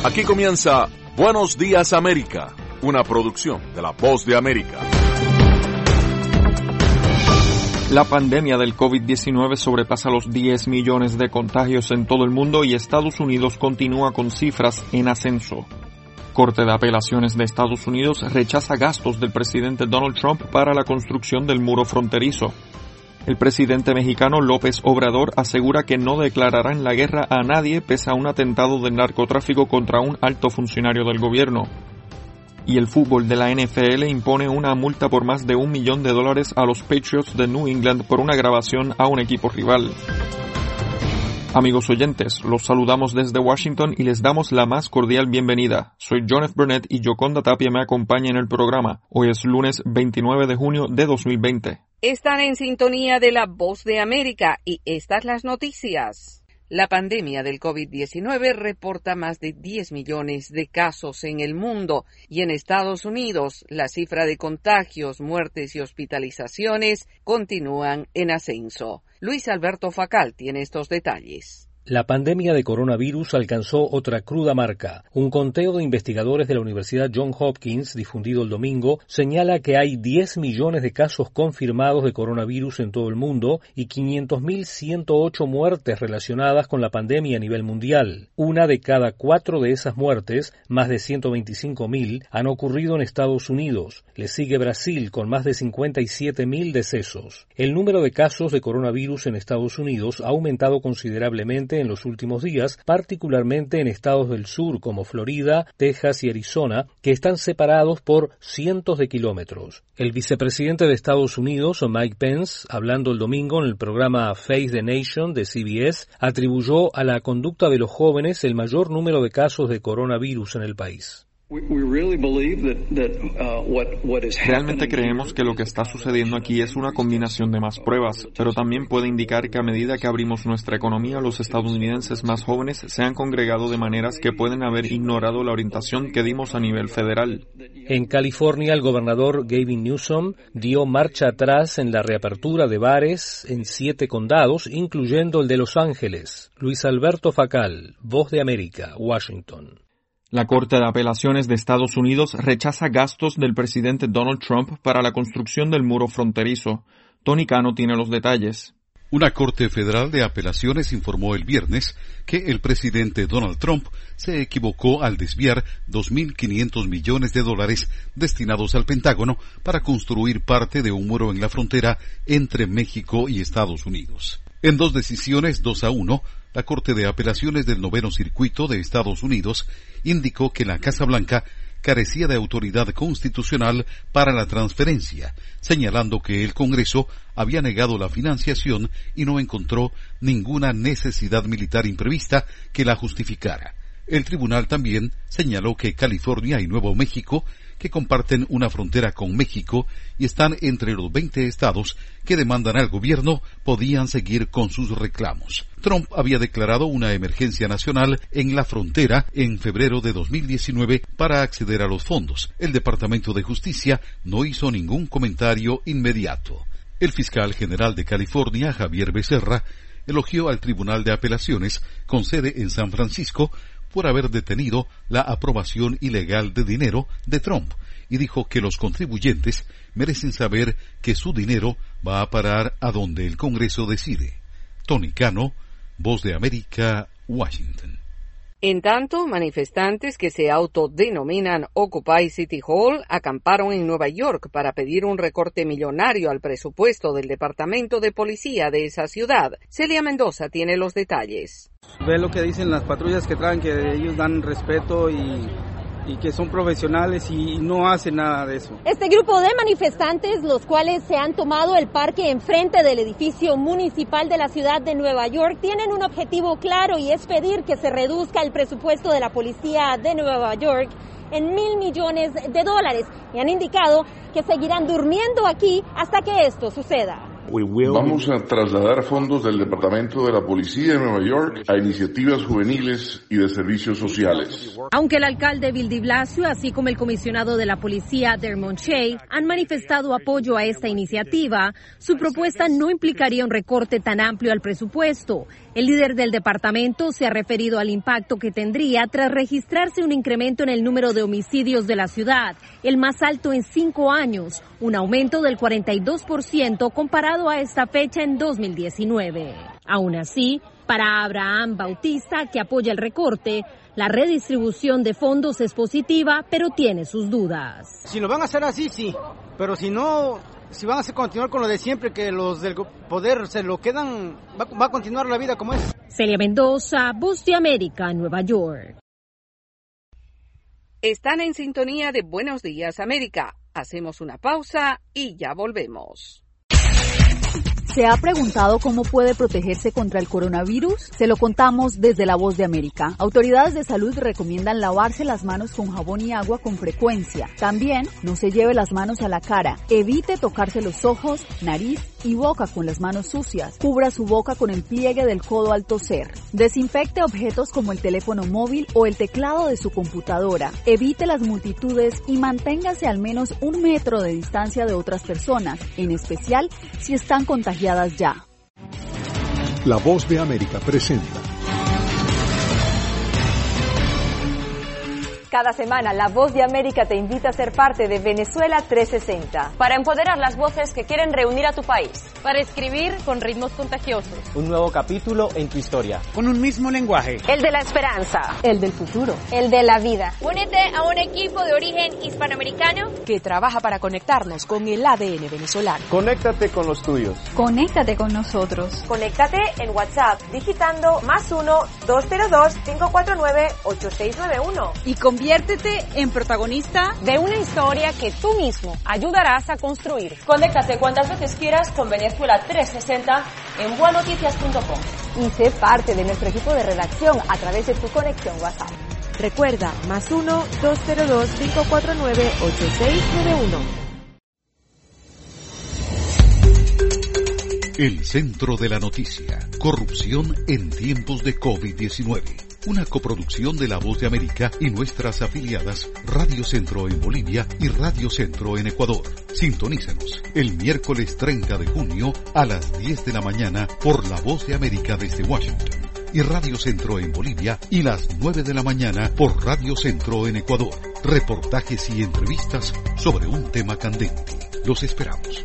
Aquí comienza Buenos Días América, una producción de La Voz de América. La pandemia del COVID-19 sobrepasa los 10 millones de contagios en todo el mundo y Estados Unidos continúa con cifras en ascenso. Corte de Apelaciones de Estados Unidos rechaza gastos del presidente Donald Trump para la construcción del muro fronterizo. El presidente mexicano López Obrador asegura que no declararán la guerra a nadie pese a un atentado de narcotráfico contra un alto funcionario del gobierno. Y el fútbol de la NFL impone una multa por más de $1 millón a los Patriots de New England por una grabación a un equipo rival. Amigos oyentes, los saludamos desde Washington y les damos la más cordial bienvenida. Soy John F. Burnett y Yoconda Tapia me acompaña en el programa. Hoy es lunes 29 de junio de 2020. Están en sintonía de La Voz de América y estas las noticias. La pandemia del COVID-19 reporta más de 10 millones de casos en el mundo y en Estados Unidos la cifra de contagios, muertes y hospitalizaciones continúan en ascenso. Luis Alberto Facal tiene estos detalles. La pandemia de coronavirus alcanzó otra cruda marca. Un conteo de investigadores de la Universidad Johns Hopkins, difundido el domingo, señala que hay 10 millones de casos confirmados de coronavirus en todo el mundo y 500.108 muertes relacionadas con la pandemia a nivel mundial. Una de cada 4 de esas muertes, más de 125.000, han ocurrido en Estados Unidos. Le sigue Brasil con más de 57.000 decesos. El número de casos de coronavirus en Estados Unidos ha aumentado considerablemente en los últimos días, particularmente en estados del sur como Florida, Texas y Arizona, que están separados por cientos de kilómetros. El vicepresidente de Estados Unidos, Mike Pence, hablando el domingo en el programa Face the Nation de CBS, atribuyó a la conducta de los jóvenes el mayor número de casos de coronavirus en el país. Realmente creemos que lo que está sucediendo aquí es una combinación de más pruebas, pero también puede indicar que a medida que abrimos nuestra economía, los estadounidenses más jóvenes se han congregado de maneras que pueden haber ignorado la orientación que dimos a nivel federal. En California, el gobernador Gavin Newsom dio marcha atrás en la reapertura de bares en 7 condados, incluyendo el de Los Ángeles. Luis Alberto Facal, Voz de América, Washington. La Corte de Apelaciones de Estados Unidos rechaza gastos del presidente Donald Trump para la construcción del muro fronterizo. Tony Cano tiene los detalles. Una Corte Federal de Apelaciones informó el viernes que el presidente Donald Trump se equivocó al desviar $2.500 millones destinados al Pentágono para construir parte de un muro en la frontera entre México y Estados Unidos. En 2 decisiones 2-1, la Corte de Apelaciones del Noveno Circuito de Estados Unidos indicó que la Casa Blanca carecía de autoridad constitucional para la transferencia, señalando que el Congreso había negado la financiación y no encontró ninguna necesidad militar imprevista que la justificara. El tribunal también señaló que California y Nuevo México, que comparten una frontera con México y están entre los 20 estados que demandan al gobierno, podían seguir con sus reclamos. Trump había declarado una emergencia nacional en la frontera en febrero de 2019 para acceder a los fondos. El Departamento de Justicia no hizo ningún comentario inmediato. El fiscal general de California, Javier Becerra, elogió al Tribunal de Apelaciones con sede en San Francisco por haber detenido la aprobación ilegal de dinero de Trump y dijo que los contribuyentes merecen saber que su dinero va a parar a donde el Congreso decide. Tony Cano, Voz de América, Washington. En tanto, manifestantes que se autodenominan Occupy City Hall acamparon en Nueva York para pedir un recorte millonario al presupuesto del Departamento de Policía de esa ciudad. Celia Mendoza tiene los detalles. Ve lo que dicen las patrullas que traen, que ellos dan respeto y que son profesionales y no hacen nada de eso. Este grupo de manifestantes, los cuales se han tomado el parque enfrente del edificio municipal de la ciudad de Nueva York, tienen un objetivo claro y es pedir que se reduzca el presupuesto de la policía de Nueva York en $1.000 millones y han indicado que seguirán durmiendo aquí hasta que esto suceda. Vamos a trasladar fondos del Departamento de la Policía de Nueva York a iniciativas juveniles y de servicios sociales. Aunque el alcalde Bill de Blasio, así como el comisionado de la policía Dermot Shea, han manifestado apoyo a esta iniciativa, su propuesta no implicaría un recorte tan amplio al presupuesto. El líder del departamento se ha referido al impacto que tendría tras registrarse un incremento en el número de homicidios de la ciudad, el más alto en 5 años, un aumento del 42% comparado a esta fecha en 2019. Aún así, para Abraham Bautista, que apoya el recorte, la redistribución de fondos es positiva, pero tiene sus dudas. Si lo van a hacer así, sí, pero si no, si van a continuar con lo de siempre, que los del poder se lo quedan, va a continuar la vida como es. Celia Mendoza, Voz de América, Nueva York. Están en sintonía de Buenos Días, América. Hacemos una pausa y ya volvemos. ¿Se ha preguntado cómo puede protegerse contra el coronavirus? Se lo contamos desde La Voz de América. Autoridades de salud recomiendan lavarse las manos con jabón y agua con frecuencia. También no se lleve las manos a la cara. Evite tocarse los ojos, nariz y boca con las manos sucias. Cubra su boca con el pliegue del codo al toser. Desinfecte objetos como el teléfono móvil o el teclado de su computadora. Evite las multitudes y manténgase al menos 1 metro de distancia de otras personas, en especial si están contagiadas ya. La Voz de América presenta. Cada semana, La Voz de América te invita a ser parte de Venezuela 360. Para empoderar las voces que quieren reunir a tu país. Para escribir con ritmos contagiosos. Un nuevo capítulo en tu historia. Con un mismo lenguaje. El de la esperanza. El del futuro. El de la vida. Únete a un equipo de origen hispanoamericano que trabaja para conectarnos con el ADN venezolano. Conéctate con los tuyos. Conéctate con nosotros. Conéctate en WhatsApp digitando +1-202-549-8691. Y conviértete en protagonista de una historia que tú mismo ayudarás a construir. Conéctate cuantas veces quieras con Venezuela 360 en buenoticias.com. Y sé parte de nuestro equipo de redacción a través de tu conexión WhatsApp. Recuerda, +1-202-549-8691. El centro de la noticia. Corrupción en tiempos de COVID-19. Una coproducción de La Voz de América y nuestras afiliadas Radio Centro en Bolivia y Radio Centro en Ecuador. Sintonízanos el miércoles 30 de junio a las 10 de la mañana por La Voz de América desde Washington y Radio Centro en Bolivia y las 9 de la mañana por Radio Centro en Ecuador. Reportajes y entrevistas sobre un tema candente. Los esperamos.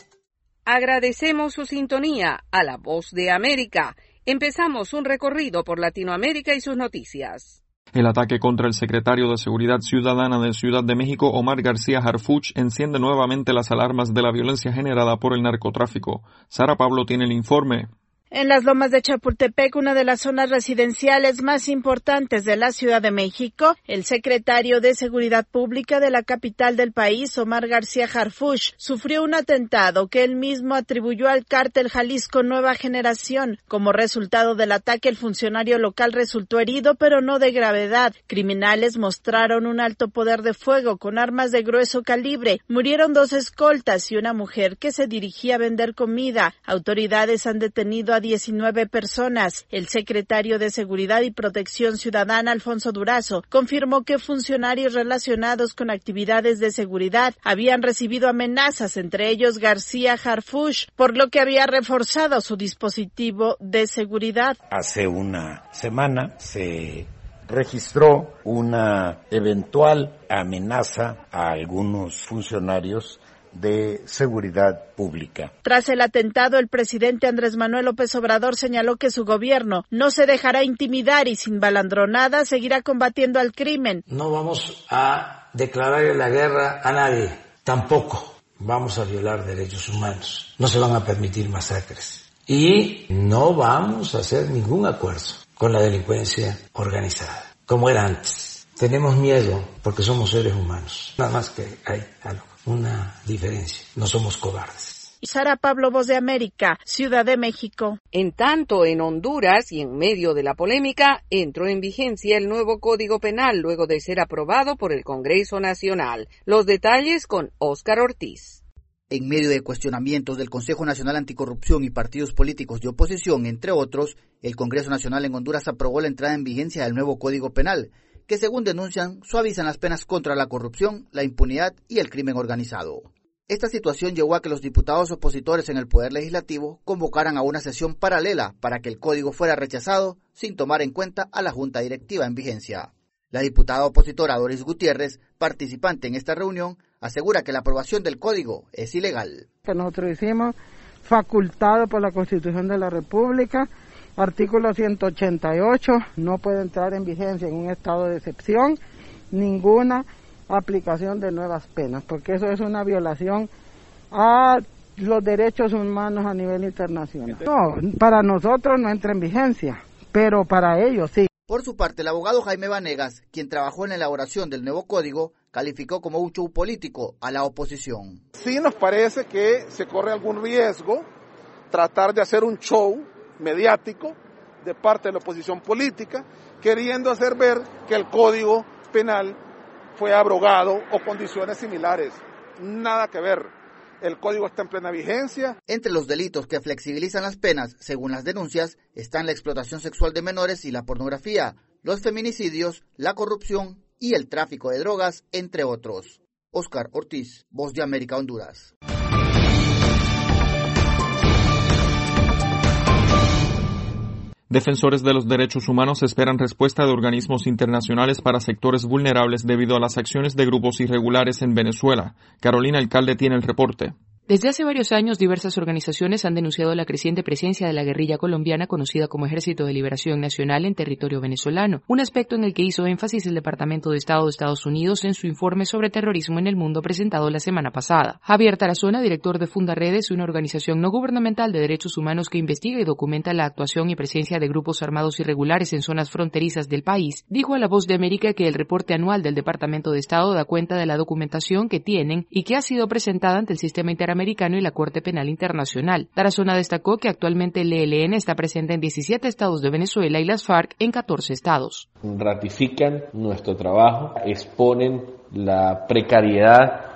Agradecemos su sintonía a La Voz de América. Empezamos un recorrido por Latinoamérica y sus noticias. El ataque contra el secretario de Seguridad Ciudadana de Ciudad de México, Omar García Harfuch, enciende nuevamente las alarmas de la violencia generada por el narcotráfico. Sara Pablo tiene el informe. En las Lomas de Chapultepec, una de las zonas residenciales más importantes de la Ciudad de México, el secretario de Seguridad Pública de la capital del país, Omar García Harfuch, sufrió un atentado que él mismo atribuyó al cártel Jalisco Nueva Generación. Como resultado del ataque, el funcionario local resultó herido, pero no de gravedad. Criminales mostraron un alto poder de fuego con armas de grueso calibre. Murieron 2 escoltas y una mujer que se dirigía a vender comida. Autoridades han detenido a 19 personas. El secretario de Seguridad y Protección Ciudadana, Alfonso Durazo, confirmó que funcionarios relacionados con actividades de seguridad habían recibido amenazas, entre ellos García Harfuch, por lo que había reforzado su dispositivo de seguridad. Hace una semana se registró una eventual amenaza a algunos funcionarios de seguridad pública. Tras el atentado, el presidente Andrés Manuel López Obrador señaló que su gobierno no se dejará intimidar y sin balandronada seguirá combatiendo al crimen. No vamos a declararle la guerra a nadie, tampoco vamos a violar derechos humanos, no se van a permitir masacres y no vamos a hacer ningún acuerdo con la delincuencia organizada, como era antes. Tenemos miedo porque somos seres humanos, nada más que hay algo. Una diferencia, no somos cobardes. Sara Pablo, Voz de América, Ciudad de México. En tanto, en Honduras y en medio de la polémica, entró en vigencia el nuevo Código Penal luego de ser aprobado por el Congreso Nacional. Los detalles con Óscar Ortiz. En medio de cuestionamientos del Consejo Nacional Anticorrupción y partidos políticos de oposición, entre otros, el Congreso Nacional en Honduras aprobó la entrada en vigencia del nuevo Código Penal, que según denuncian, suavizan las penas contra la corrupción, la impunidad y el crimen organizado. Esta situación llevó a que los diputados opositores en el Poder Legislativo convocaran a una sesión paralela para que el código fuera rechazado sin tomar en cuenta a la Junta Directiva en vigencia. La diputada opositora Doris Gutiérrez, participante en esta reunión, asegura que la aprobación del código es ilegal. Que nosotros hicimos facultado por la Constitución de la República, artículo 188, no puede entrar en vigencia en un estado de excepción ninguna aplicación de nuevas penas, porque eso es una violación a los derechos humanos a nivel internacional. No, para nosotros no entra en vigencia, pero para ellos sí. Por su parte, el abogado Jaime Vanegas, quien trabajó en la elaboración del nuevo código, calificó como un show político a la oposición. Sí nos parece que se corre algún riesgo tratar de hacer un show mediático de parte de la oposición política, queriendo hacer ver que el Código Penal fue abrogado o condiciones similares. Nada que ver. El código está en plena vigencia. Entre los delitos que flexibilizan las penas, según las denuncias, están la explotación sexual de menores y la pornografía, los feminicidios, la corrupción y el tráfico de drogas, entre otros. Oscar Ortiz, Voz de América, Honduras. Defensores de los derechos humanos esperan respuesta de organismos internacionales para sectores vulnerables debido a las acciones de grupos irregulares en Venezuela. Carolina Alcalde tiene el reporte. Desde hace varios años, diversas organizaciones han denunciado la creciente presencia de la guerrilla colombiana conocida como Ejército de Liberación Nacional en territorio venezolano, un aspecto en el que hizo énfasis el Departamento de Estado de Estados Unidos en su informe sobre terrorismo en el mundo presentado la semana pasada. Javier Tarazona, director de Fundaredes, una organización no gubernamental de derechos humanos que investiga y documenta la actuación y presencia de grupos armados irregulares en zonas fronterizas del país, dijo a La Voz de América que el reporte anual del Departamento de Estado da cuenta de la documentación que tienen y que ha sido presentada ante el sistema interamericano y la Corte Penal Internacional. Tarazona destacó que actualmente el ELN está presente en 17 estados de Venezuela y las FARC en 14 estados. Ratifican nuestro trabajo, exponen la precariedad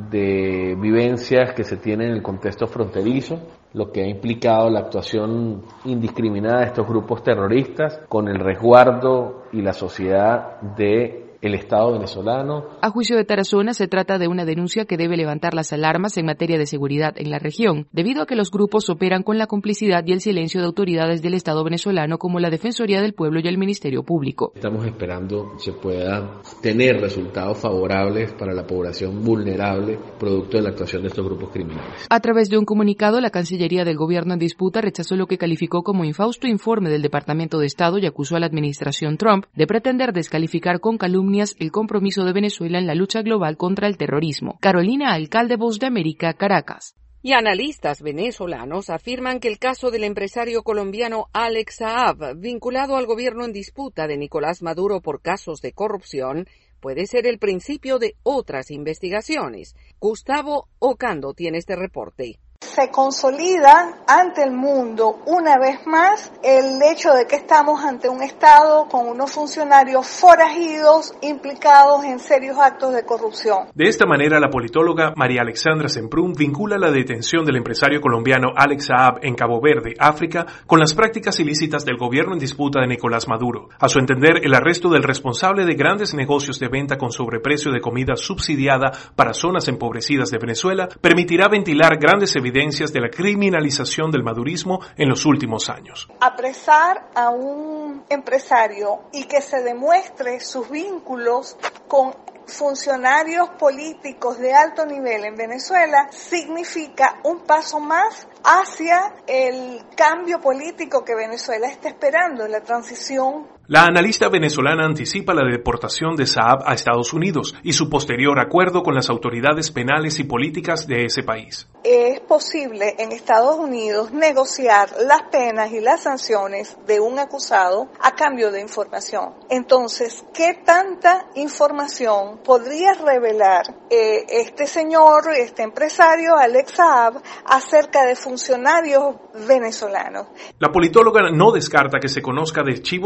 de vivencias que se tienen en el contexto fronterizo, lo que ha implicado la actuación indiscriminada de estos grupos terroristas con el resguardo y la sociedad de el Estado venezolano. A juicio de Tarazona, se trata de una denuncia que debe levantar las alarmas en materia de seguridad en la región, debido a que los grupos operan con la complicidad y el silencio de autoridades del Estado venezolano como la Defensoría del Pueblo y el Ministerio Público. Estamos esperando se pueda tener resultados favorables para la población vulnerable producto de la actuación de estos grupos criminales. A través de un comunicado, la Cancillería del Gobierno en disputa rechazó lo que calificó como infausto informe del Departamento de Estado y acusó a la administración Trump de pretender descalificar con calumnias el compromiso de Venezuela en la lucha global contra el terrorismo. Carolina Alcalde, Voz de América, Caracas. Y analistas venezolanos afirman que el caso del empresario colombiano Alex Saab, vinculado al gobierno en disputa de Nicolás Maduro por casos de corrupción, puede ser el principio de otras investigaciones. Gustavo Ocando tiene este reporte. Se consolida ante el mundo una vez más el hecho de que estamos ante un Estado con unos funcionarios forajidos implicados en serios actos de corrupción. De esta manera, la politóloga María Alexandra Semprún vincula la detención del empresario colombiano Alex Saab en Cabo Verde, África, con las prácticas ilícitas del gobierno en disputa de Nicolás Maduro. A su entender, el arresto del responsable de grandes negocios de venta con sobreprecio de comida subsidiada para zonas empobrecidas de Venezuela permitirá ventilar grandes evidencias de la criminalización del madurismo en los últimos años. Apresar a un empresario y que se demuestre sus vínculos con funcionarios políticos de alto nivel en Venezuela significa un paso más hacia el cambio político que Venezuela está esperando, la transición. La analista venezolana anticipa la deportación de Saab a Estados Unidos y su posterior acuerdo con las autoridades penales y políticas de ese país. Es posible en Estados Unidos negociar las penas y las sanciones de un acusado a cambio de información. Entonces, ¿qué tanta información podría revelar este señor, este empresario, Alex Saab, acerca de funcionarios venezolanos? La politóloga no descarta que se conozca de chivos expiatorios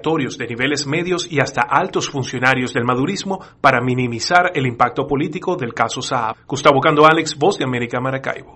obligatorios de niveles medios y hasta altos funcionarios del madurismo para minimizar el impacto político del caso Saab. Gustavo Cando Alex, Voz de América, Maracaibo.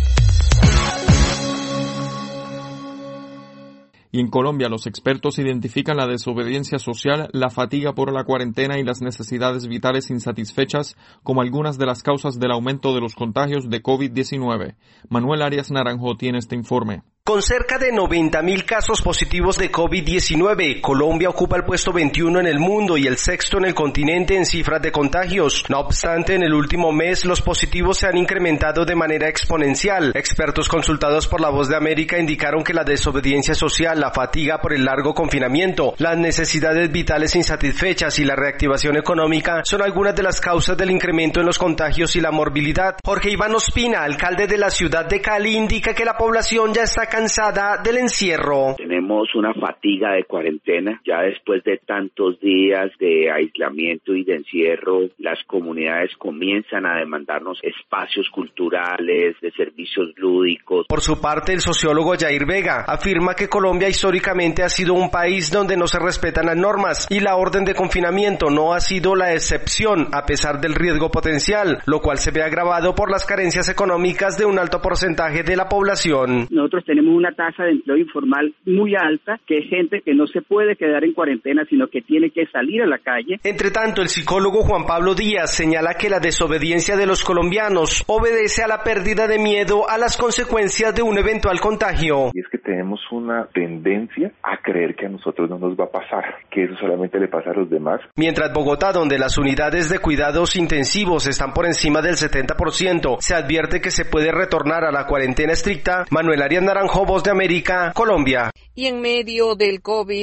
Y en Colombia, los expertos identifican la desobediencia social, la fatiga por la cuarentena y las necesidades vitales insatisfechas como algunas de las causas del aumento de los contagios de COVID-19. Manuel Arias Naranjo tiene este informe. Con cerca de 90.000 casos positivos de COVID-19, Colombia ocupa el puesto 21 en el mundo y el sexto en el continente en cifras de contagios. No obstante, en el último mes los positivos se han incrementado de manera exponencial. Expertos consultados por La Voz de América indicaron que la desobediencia social, la fatiga por el largo confinamiento, las necesidades vitales insatisfechas y la reactivación económica son algunas de las causas del incremento en los contagios y la morbilidad. Jorge Iván Ospina, alcalde de la ciudad de Cali, indica que la población ya está cansada del encierro. Tenemos una fatiga de cuarentena, ya después de tantos días de aislamiento y de encierro, las comunidades comienzan a demandarnos espacios culturales, de servicios lúdicos. Por su parte, el sociólogo Jair Vega afirma que Colombia históricamente ha sido un país donde no se respetan las normas y la orden de confinamiento no ha sido la excepción a pesar del riesgo potencial, lo cual se ve agravado por las carencias económicas de un alto porcentaje de la población. Nosotros tenemos una tasa de empleo informal muy alta, que es gente que no se puede quedar en cuarentena, sino que tiene que salir a la calle. Entre tanto, el psicólogo Juan Pablo Díaz señala que la desobediencia de los colombianos obedece a la pérdida de miedo a las consecuencias de un eventual contagio. Y es que tenemos una tendencia a creer que a nosotros no nos va a pasar, que eso solamente le pasa a los demás. Mientras Bogotá, donde las unidades de cuidados intensivos están por encima del 70%, se advierte que se puede retornar a la cuarentena estricta. Manuel Arias Naranjo, Voz de América, Colombia. Y en medio del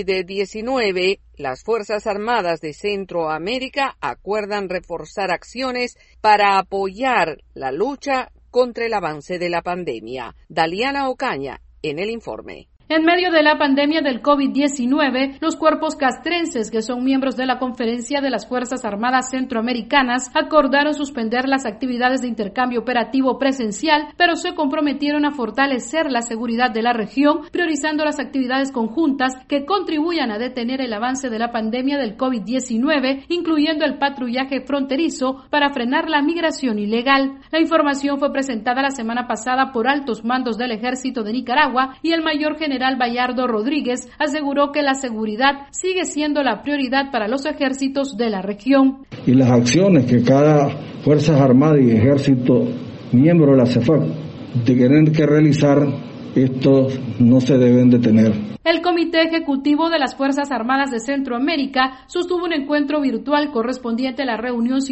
COVID-19, las Fuerzas Armadas de Centroamérica acuerdan reforzar acciones para apoyar la lucha contra el avance de la pandemia. Daliana Ocaña, en el informe. En medio de la pandemia del COVID-19, los cuerpos castrenses, que son miembros de la Conferencia de las Fuerzas Armadas Centroamericanas, acordaron suspender las actividades de intercambio operativo presencial, pero se comprometieron a fortalecer la seguridad de la región, priorizando las actividades conjuntas que contribuyan a detener el avance de la pandemia del COVID-19, incluyendo el patrullaje fronterizo para frenar la migración ilegal. La información fue presentada la semana pasada por altos mandos del Ejército de Nicaragua y el mayor general Bayardo Rodríguez aseguró que la seguridad sigue siendo la prioridad para los ejércitos de la región. Y las acciones que cada Fuerzas Armadas y Ejército, miembro de la CEFAC, tienen que realizar, estos no se deben detener. El Comité Ejecutivo de las Fuerzas Armadas de Centroamérica sostuvo un encuentro virtual correspondiente a la reunión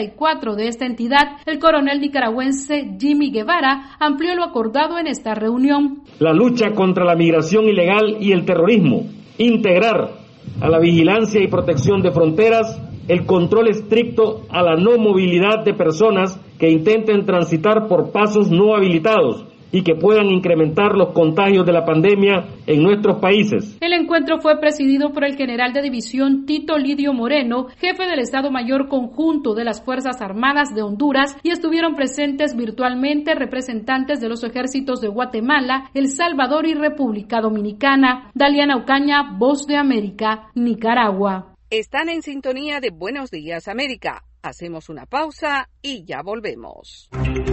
54 de esta entidad. El coronel nicaragüense Jimmy Guevara amplió lo acordado en esta reunión. La lucha contra la migración ilegal y el terrorismo, integrar a la vigilancia y protección de fronteras, el control estricto a la no movilidad de personas que intenten transitar por pasos no habilitados y que puedan incrementar los contagios de la pandemia en nuestros países. El encuentro fue presidido por el general de división Tito Lidio Moreno, jefe del Estado Mayor Conjunto de las Fuerzas Armadas de Honduras, y estuvieron presentes virtualmente representantes de los ejércitos de Guatemala, El Salvador y República Dominicana. Daliana Ocaña, Voz de América, Nicaragua. Están en sintonía de Buenos Días América. Hacemos una pausa y ya volvemos.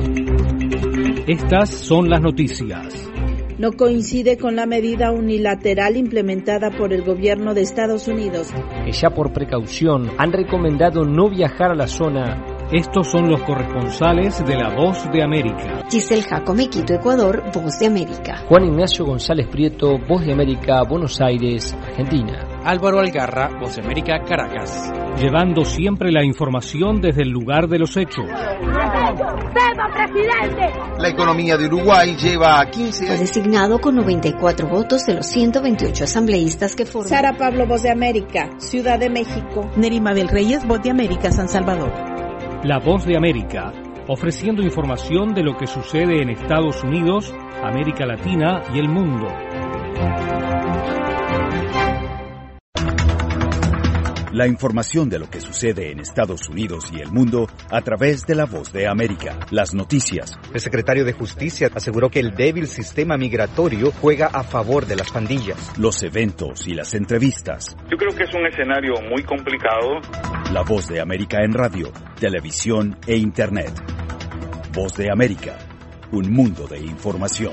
Estas son las noticias. No coincide con la medida unilateral implementada por el gobierno de Estados Unidos. Que ya por precaución han recomendado no viajar a la zona. Estos son los corresponsales de La Voz de América. Giselle Jacome, Quito, Ecuador, Voz de América. Juan Ignacio González Prieto, Voz de América, Buenos Aires, Argentina. Álvaro Algarra, Voz de América, Caracas. Llevando siempre la información desde el lugar de los hechos. La economía de Uruguay lleva 15 años. Fue designado con 94 votos de los 128 asambleístas que forman. Sara Pablo, Voz de América, Ciudad de México. Nerima del Reyes, Voz de América, San Salvador. La Voz de América, ofreciendo información de lo que sucede en Estados Unidos, América Latina y el mundo. La información de lo que sucede en Estados Unidos y el mundo a través de La Voz de América. Las noticias. El secretario de Justicia aseguró que el débil sistema migratorio juega a favor de las pandillas. Los eventos y las entrevistas. Yo creo que es un escenario muy complicado. La Voz de América en radio, televisión e internet. Voz de América, un mundo de información.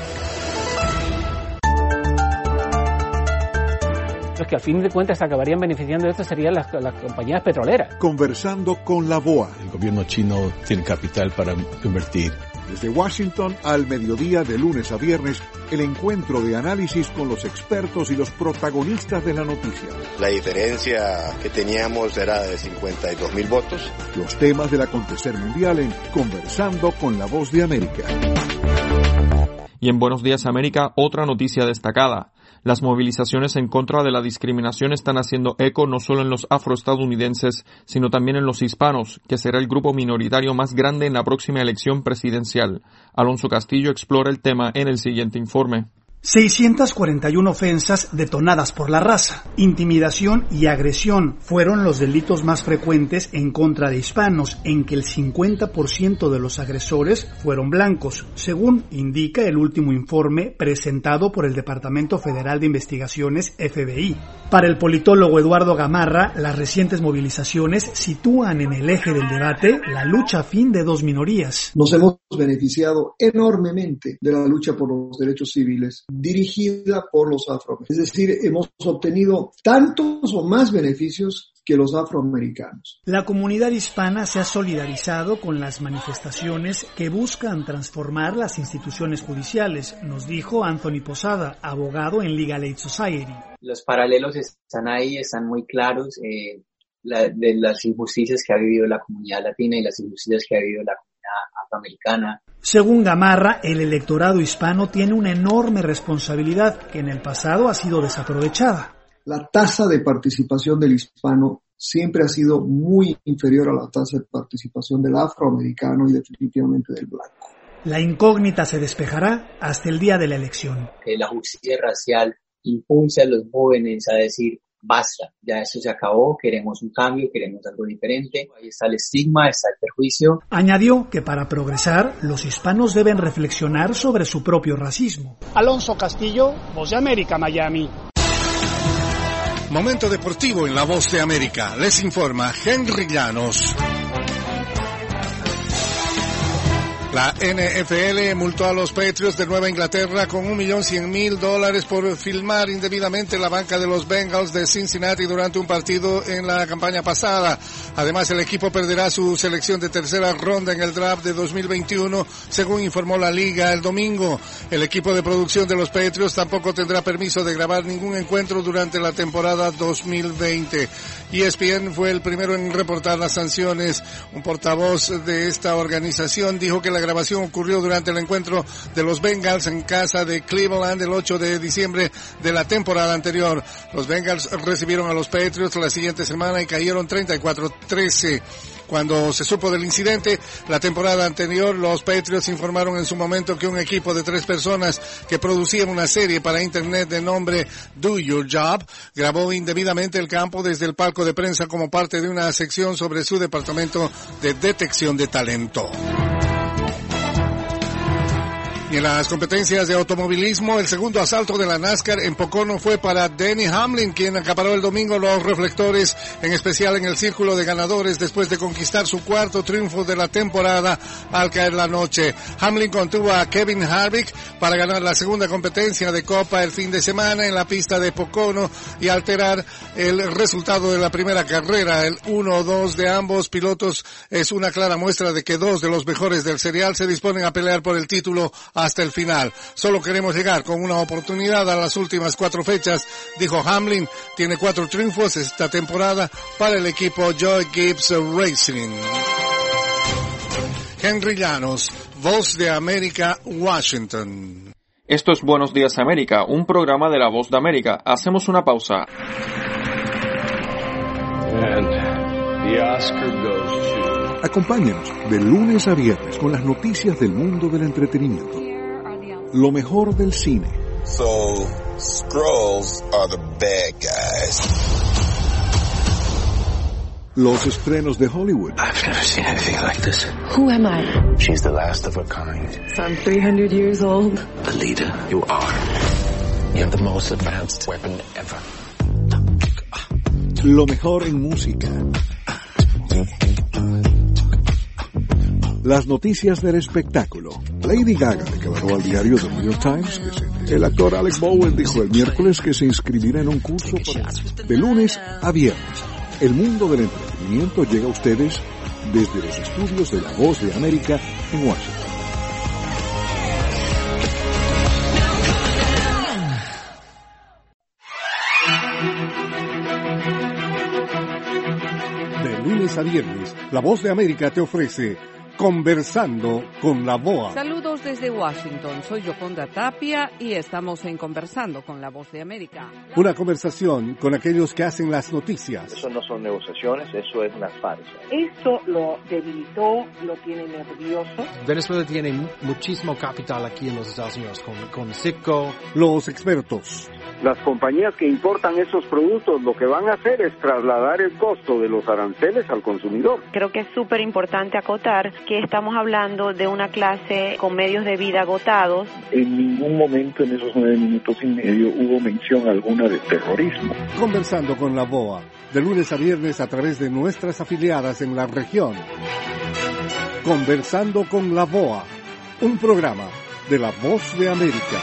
Los que al fin de cuentas acabarían beneficiando de esto serían las compañías petroleras. Conversando con la VOA. El gobierno chino tiene capital para invertir. Desde Washington al mediodía de lunes a viernes, el encuentro de análisis con los expertos y los protagonistas de la noticia. La diferencia que teníamos era de 52,000 votos. Los temas del acontecer mundial en Conversando con la Voz de América. Y en Buenos Días América, otra noticia destacada. Las movilizaciones en contra de la discriminación están haciendo eco no solo en los afroestadounidenses, sino también en los hispanos, que será el grupo minoritario más grande en la próxima elección presidencial. Alonso Castillo explora el tema en el siguiente informe. 641 ofensas detonadas por la raza, intimidación y agresión fueron los delitos más frecuentes en contra de hispanos, en que el 50% de los agresores fueron blancos, según indica el último informe presentado por el Departamento Federal de Investigaciones FBI. Para el politólogo Eduardo Gamarra, las recientes movilizaciones sitúan en el eje del debate la lucha a fin de dos minorías. Nos hemos beneficiado enormemente de la lucha por los derechos civiles, dirigida por los afroamericanos. Es decir, hemos obtenido tantos o más beneficios que los afroamericanos. La comunidad hispana se ha solidarizado con las manifestaciones que buscan transformar las instituciones judiciales, nos dijo Anthony Posada, abogado en Legal Aid Society. Los paralelos están ahí, están muy claros, de las injusticias que ha vivido la comunidad latina y las injusticias que ha vivido la comunidad afroamericana. Según Gamarra, el electorado hispano tiene una enorme responsabilidad que en el pasado ha sido desaprovechada. La tasa de participación del hispano siempre ha sido muy inferior a la tasa de participación del afroamericano y definitivamente del blanco. La incógnita se despejará hasta el día de la elección. Que la justicia racial impulsa a los jóvenes a decir: basta, ya eso se acabó, queremos un cambio, queremos algo diferente. Ahí está el estigma, está el perjuicio. Añadió que para progresar, los hispanos deben reflexionar sobre su propio racismo. Alonso Castillo, Voz de América, Miami. Momento deportivo en La Voz de América. Les informa Henry Llanos. La NFL multó a los Patriots de Nueva Inglaterra con $1.100.000 por filmar indebidamente la banca de los Bengals de Cincinnati durante un partido en la campaña pasada. Además, el equipo perderá su selección de tercera ronda en el draft de 2021, según informó la liga el domingo. El equipo de producción de los Patriots tampoco tendrá permiso de grabar ningún encuentro durante la temporada 2020. ESPN fue el primero en reportar las sanciones. Un portavoz de esta organización dijo que la grabación ocurrió durante el encuentro de los Bengals en casa de Cleveland el 8 de diciembre de la temporada anterior. Los Bengals recibieron a los Patriots la siguiente semana y cayeron 34-13. Cuando se supo del incidente, la temporada anterior, los Patriots informaron en su momento que un equipo de 3 personas que producían una serie para internet de nombre Do Your Job grabó indebidamente el campo desde el palco de prensa como parte de una sección sobre su departamento de detección de talento. Y en las competencias de automovilismo, el segundo asalto de la NASCAR en Pocono fue para Denny Hamlin, quien acaparó el domingo los reflectores, en especial en el círculo de ganadores, después de conquistar su cuarto triunfo de la temporada al caer la noche. Hamlin contuvo a Kevin Harvick para ganar la segunda competencia de Copa el fin de semana en la pista de Pocono y alterar el resultado de la primera carrera. El 1-2 de ambos pilotos es una clara muestra de que 2 de los mejores del serial se disponen a pelear por el título hasta el final. Solo queremos llegar con una oportunidad a las últimas 4 fechas, dijo Hamlin. Tiene 4 triunfos esta temporada para el equipo Joe Gibbs Racing. Henry Llanos, Voz de América, Washington. Esto es Buenos Días América, un programa de La Voz de América. Hacemos una pausa. And the Oscar goes to... Acompáñanos de lunes a viernes con las noticias del mundo del entretenimiento. Lo mejor del cine. So, Skrulls are the bad guys. los estrenos de Hollywood. I've never seen anything like this. Who am I? She's the last of her kind. So I'm 300 years old. The leader you are. You have the most advanced weapon ever. Lo mejor en música. Las noticias del espectáculo. Lady Gaga declaró al diario The New York Times que el actor Alec Baldwin dijo el miércoles que se inscribirá en un curso de lunes a viernes. El mundo del entretenimiento llega a ustedes desde los estudios de La Voz de América en Washington. De lunes a viernes, La Voz de América te ofrece Conversando con la BOA. Saludos desde Washington, soy Yoconda Tapia y estamos en Conversando con la Voz de América. Una conversación con aquellos que hacen las noticias. Eso no son negociaciones, eso es una farsa. Esto lo debilitó, lo tiene nervioso. Venezuela tiene muchísimo capital aquí en los Estados Unidos, con Citgo. Los expertos. Las compañías que importan esos productos lo que van a hacer es trasladar el costo de los aranceles al consumidor. Creo que es súper importante acotar que estamos hablando de una clase con medios de vida agotados. En ningún momento en esos 9 minutos y medio hubo mención alguna de terrorismo. Conversando con la BOA, de lunes a viernes a través de nuestras afiliadas en la región. Conversando con la BOA, un programa de La Voz de América.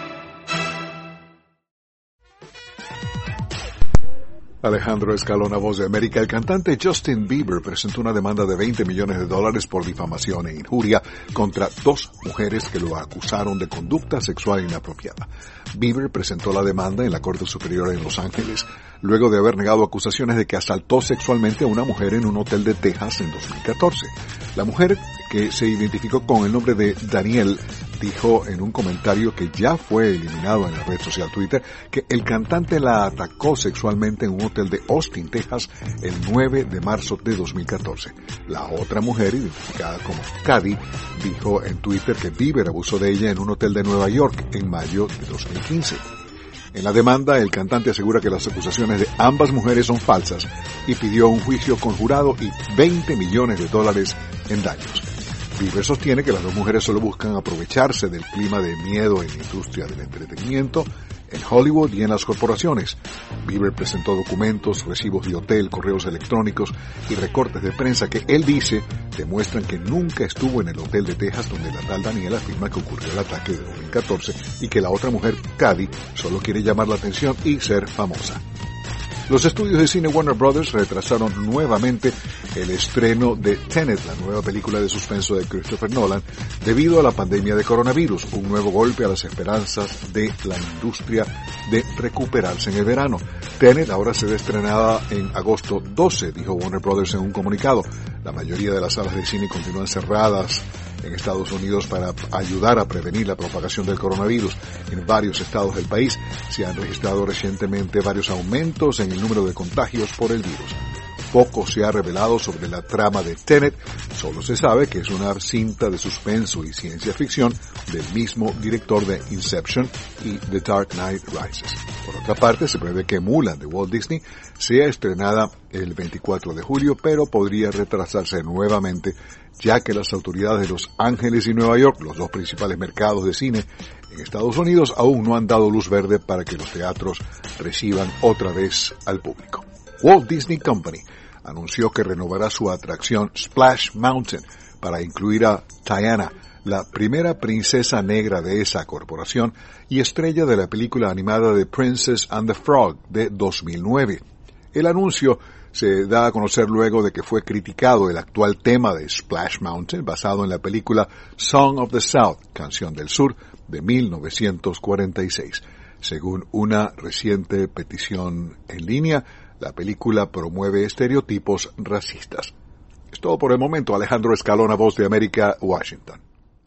Alejandro Escalona, Voz de América. El cantante Justin Bieber presentó una demanda de $20 millones por difamación e injuria contra 2 mujeres que lo acusaron de conducta sexual inapropiada. Bieber presentó la demanda en la Corte Superior en Los Ángeles, luego de haber negado acusaciones de que asaltó sexualmente a una mujer en un hotel de Texas en 2014. La mujer, que se identificó con el nombre de Danielle, dijo en un comentario que ya fue eliminado en la red social Twitter que el cantante la atacó sexualmente en un hotel de Austin, Texas, el 9 de marzo de 2014. La otra mujer, identificada como Cady, dijo en Twitter que Bieber abusó de ella en un hotel de Nueva York en mayo de 2015. En la demanda, el cantante asegura que las acusaciones de ambas mujeres son falsas y pidió un juicio conjurado y $20 millones en daños. Bieber sostiene que las 2 mujeres solo buscan aprovecharse del clima de miedo en la industria del entretenimiento, en Hollywood y en las corporaciones. Bieber presentó documentos, recibos de hotel, correos electrónicos y recortes de prensa que él dice demuestran que nunca estuvo en el hotel de Texas donde la tal Daniela afirma que ocurrió el ataque de 2014 y que la otra mujer, Cady, solo quiere llamar la atención y ser famosa. Los estudios de cine Warner Brothers retrasaron nuevamente el estreno de Tenet, la nueva película de suspenso de Christopher Nolan, debido a la pandemia de coronavirus, un nuevo golpe a las esperanzas de la industria de recuperarse en el verano. Tenet ahora será estrenada en agosto 12, dijo Warner Brothers en un comunicado. La mayoría de las salas de cine continúan cerradas en Estados Unidos para ayudar a prevenir la propagación del coronavirus. En varios estados del país se han registrado recientemente varios aumentos en el número de contagios por el virus. Poco se ha revelado sobre la trama de Tenet, solo se sabe que es una cinta de suspenso y ciencia ficción del mismo director de Inception y The Dark Knight Rises. Por otra parte, se prevé que Mulan de Walt Disney sea estrenada el 24 de julio, pero podría retrasarse nuevamente, ya que las autoridades de Los Ángeles y Nueva York, los 2 principales mercados de cine en Estados Unidos, aún no han dado luz verde para que los teatros reciban otra vez al público. Walt Disney Company anunció que renovará su atracción Splash Mountain para incluir a Tiana, la primera princesa negra de esa corporación y estrella de la película animada The Princess and the Frog de 2009. El anuncio se da a conocer luego de que fue criticado el actual tema de Splash Mountain, basado en la película Song of the South, Canción del Sur, de 1946. Según una reciente petición en línea, la película promueve estereotipos racistas. Es todo por el momento. Alejandro Escalona, Voz de América, Washington.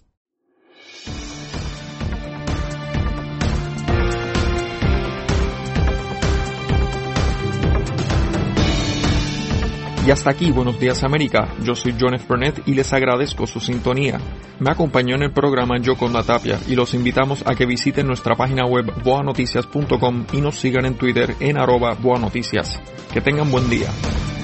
Y hasta aquí, Buenos Días América. Yo soy John F. Burnett y les agradezco su sintonía. Me acompañó en el programa Yoconda Tapia y los invitamos a que visiten nuestra página web boanoticias.com y nos sigan en Twitter en @boanoticias. Que tengan buen día.